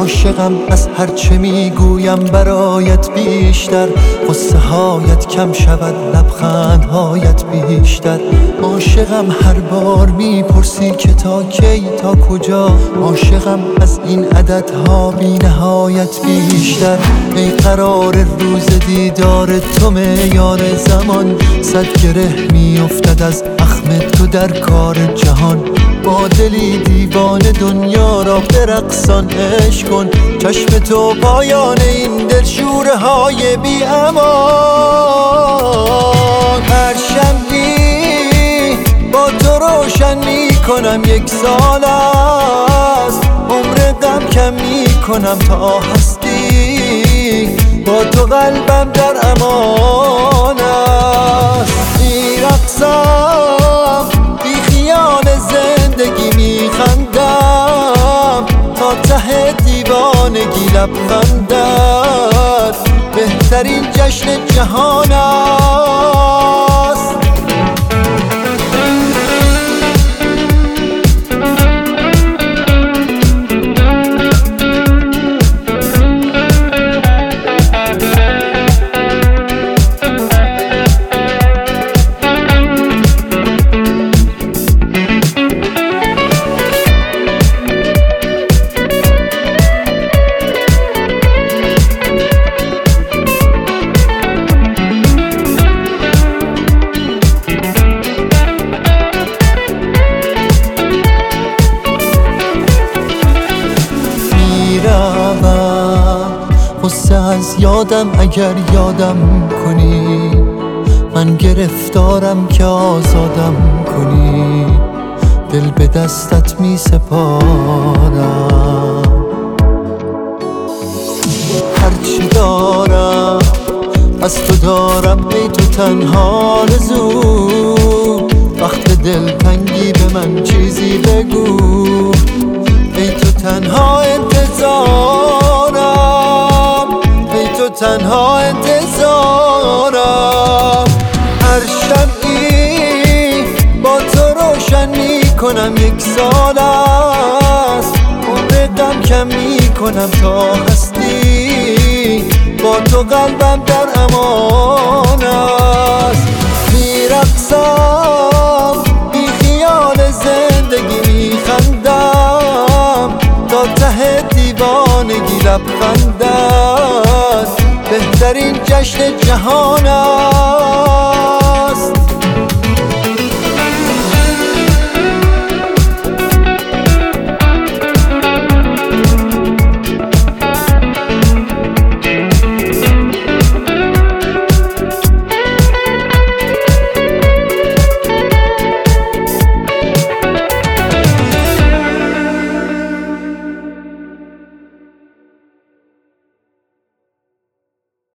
عاشقم از هر چه میگویم برایت بیشتر، قصه هایت کم شود لبخندهایت بیشتر. عاشقم هر بار میپرسی که تا کی تا کجا، عاشقم از این عددها بی نهایت بیشتر. ای قرار روز دیدار تو معیار زمان، صد گره میافتد از اخم تو در کار جهان. با دلی دیوانه دنیا را برقصان، عشق کن چشم تو پایان این دلشوره های بی امان. هر شمعی با تو روشن می کنم یک سال است، عمر غم کم می کنم تا هستی، با تو قلبم در امان است. میرقصم بی خیال زندگی میخندم، تا ته دیوانگی لبخندت بهترین جشن جهان است. قصه از یادم اگر یادم کنی، من گرفتارم که آزادم کنی، دل به دستت می سپارم. هرچی دارم از تو دارم، ای تو تنها رزو، وقت دلتنگی به من چیزی بگو، ای تو تنها انتظارم، ای تو تنها انتظارم. هر شمعی با تو روشن می کنم یک سال است، عمر غم کم می کنم تا هستی، با تو قلبم در امان است. میرقصم بی خیال زندگی میخندم، تا ته دیوانگی لبخندت بهترین جشن جهان